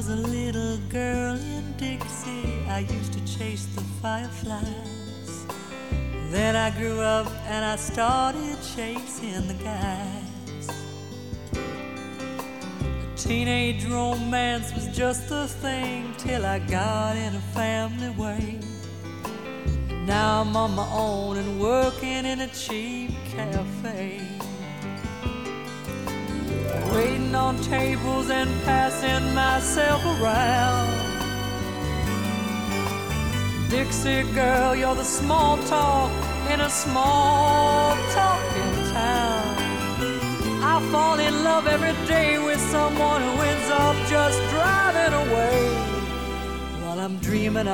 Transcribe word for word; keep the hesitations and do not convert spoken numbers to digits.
was a little girl in Dixie, I used to chase the fireflies. Then I grew up and I started chasing the guys. A teenage romance was just the thing till I got in a family way. Now I'm on my own and working in a cheap cafe, waiting on tables and passing myself around. Dixie girl, you're the small talk in a small talking town. I fall in love every day with someone who ends up just driving away while I'm dreaming